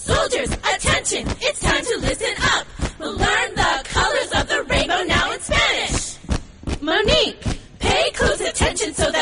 Soldiers, attention, it's time to listen up. We'll learn the colors of the rainbow now in Spanish. Monique, pay close attention so